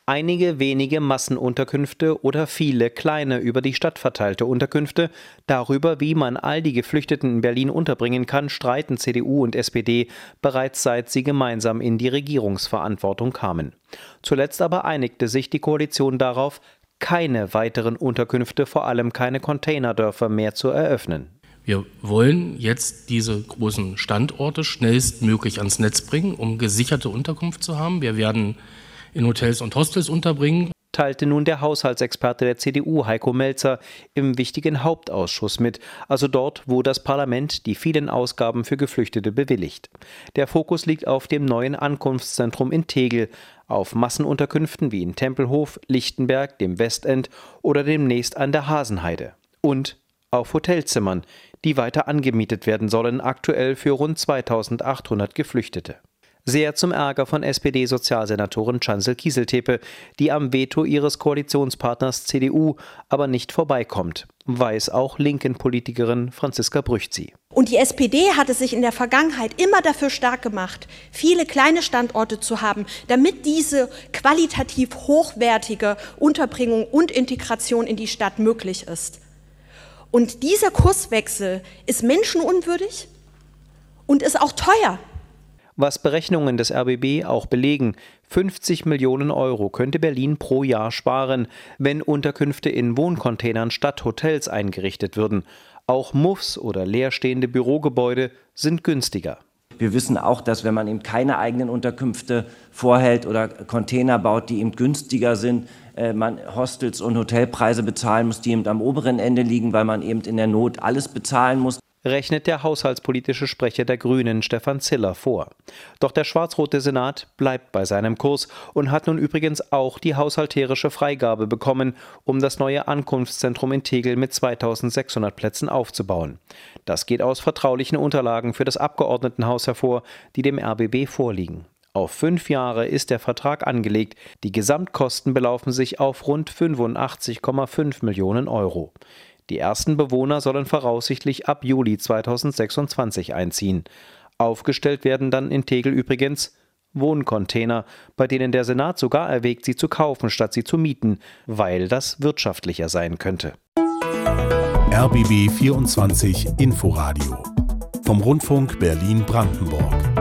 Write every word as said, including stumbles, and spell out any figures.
Einige wenige Massenunterkünfte oder viele kleine über die Stadt verteilte Unterkünfte. Darüber, wie man all die Geflüchteten in Berlin unterbringen kann, streiten C D U und S P D bereits seit sie gemeinsam in die Regierungsverantwortung kamen. Zuletzt aber einigte sich die Koalition darauf, keine weiteren Unterkünfte, vor allem keine Containerdörfer mehr zu eröffnen. Wir wollen jetzt diese großen Standorte schnellstmöglich ans Netz bringen, um gesicherte Unterkunft zu haben. Wir werden in Hotels und Hostels unterbringen, teilte nun der Haushaltsexperte der C D U, Heiko Melzer, im wichtigen Hauptausschuss mit, also dort, wo das Parlament die vielen Ausgaben für Geflüchtete bewilligt. Der Fokus liegt auf dem neuen Ankunftszentrum in Tegel, auf Massenunterkünften wie in Tempelhof, Lichtenberg, dem Westend oder demnächst an der Hasenheide. Und auf Hotelzimmern, die weiter angemietet werden sollen, aktuell für rund zweitausendachthundert Geflüchtete. Sehr zum Ärger von S P D-Sozialsenatorin Chancel Kieseltepe, die am Veto ihres Koalitionspartners C D U aber nicht vorbeikommt, weiß auch linken Politikerin Franziska Brüchzi. Und die S P D hatte sich in der Vergangenheit immer dafür stark gemacht, viele kleine Standorte zu haben, damit diese qualitativ hochwertige Unterbringung und Integration in die Stadt möglich ist. Und dieser Kurswechsel ist menschenunwürdig und ist auch teuer. Was Berechnungen des R B B auch belegen, fünfzig Millionen Euro könnte Berlin pro Jahr sparen, wenn Unterkünfte in Wohncontainern statt Hotels eingerichtet würden. Auch Muffs oder leerstehende Bürogebäude sind günstiger. Wir wissen auch, dass wenn man eben keine eigenen Unterkünfte vorhält oder Container baut, die eben günstiger sind, äh, man Hostels und Hotelpreise bezahlen muss, die eben am oberen Ende liegen, weil man eben in der Not alles bezahlen muss, rechnet der haushaltspolitische Sprecher der Grünen, Stefan Ziller, vor. Doch der schwarz-rote Senat bleibt bei seinem Kurs und hat nun übrigens auch die haushalterische Freigabe bekommen, um das neue Ankunftszentrum in Tegel mit zweitausendsechshundert Plätzen aufzubauen. Das geht aus vertraulichen Unterlagen für das Abgeordnetenhaus hervor, die dem R B B vorliegen. Auf fünf Jahre ist der Vertrag angelegt. Die Gesamtkosten belaufen sich auf rund fünfundachtzig Komma fünf Millionen Euro. Die ersten Bewohner sollen voraussichtlich ab Juli zweitausendsechsundzwanzig einziehen. Aufgestellt werden dann in Tegel übrigens Wohncontainer, bei denen der Senat sogar erwägt, sie zu kaufen, statt sie zu mieten, weil das wirtschaftlicher sein könnte. R B B vierundzwanzig Inforadio vom Rundfunk Berlin-Brandenburg.